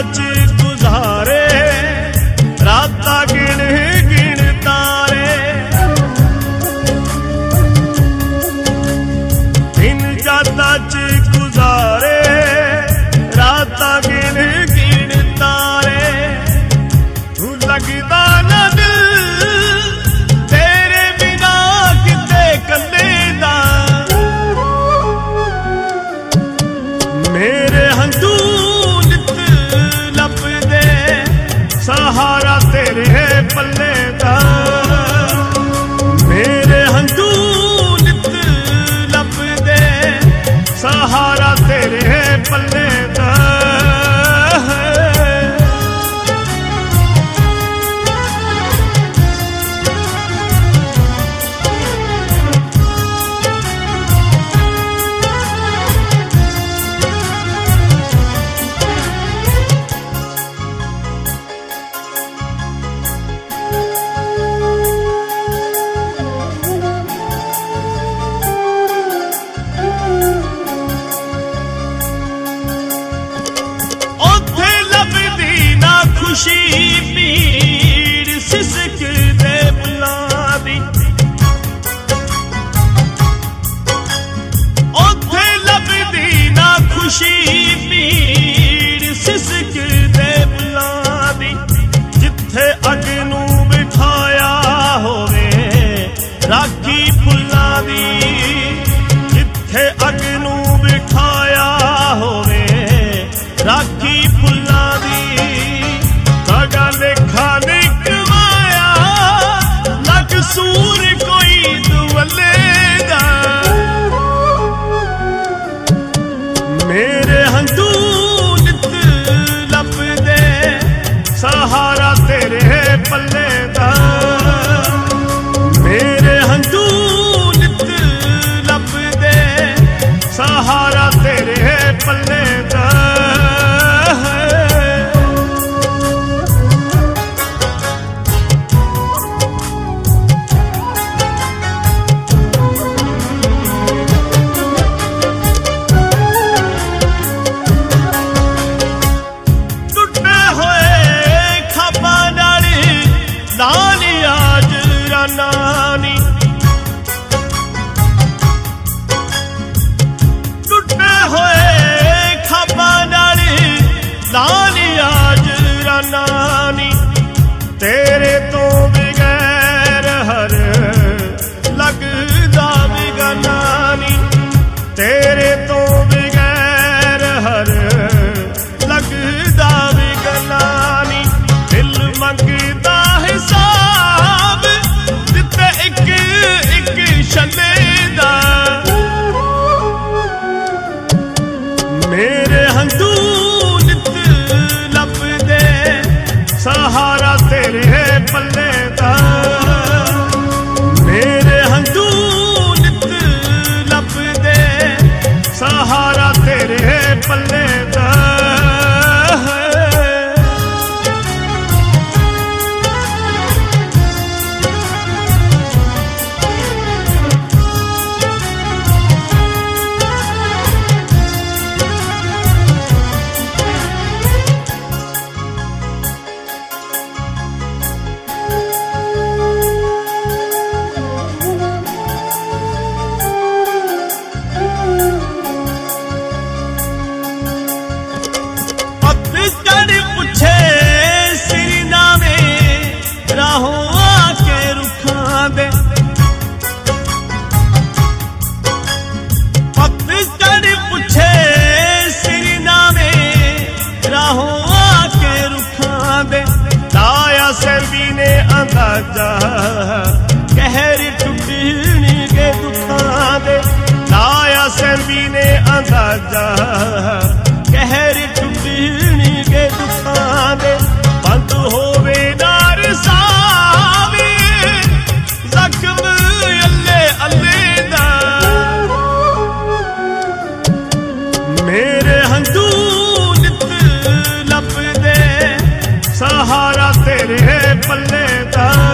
च गुजारे रातां गिण गिण तारे दिन जातां च गुजारे रातां गिण गिण तारे तू लगदा ना दिल तेरे बिना किते कल्ले दा मेरे हंझू नित लभदे सहारा तेरे पल्ले दा मेरे हंझू नित लभदे सहारा तेरे पल्ले दा खुशी पीड़ सिसक दे बुलादी ओथे लभदी ना खुशी पीड़ सिसक दे बुलादी जिथे अग नूं बिठाया होवे राखी फुल्लां दी जिथे अग नूं बिठाया होवे राखी फुल्लां दी लेखा निकवाया ना कसूर कोई दुवले दा मेरे हंझू नित लभदे सहारा तेरे पल्ले दा मेरे हंझू नित लभदे सहारा तेरे पल्ले दा नानी टुटे होए खाबा नाली नानी आज नानी तेरे तो बगैर हर लगदा बिगनानी तेरे तो बगैर हर लगदा बिगनानी दिल मंगदा हिसाब एक छले दा मेरे हंझू नित लभदे सहारा तेरे पल्ले दा मेरे हंझू नित लभदे सहारा तेरे पल्ले दा अंदाजा कहर टुटने के दुखां दे लाया सरबी ने अंदाजा कहर टुटने के दुखां दे बंद होवे नार सावे जख्म अल्ले अल्ले दा मेरे हंझू नित लभदे सहारा तेरे पल्ले दा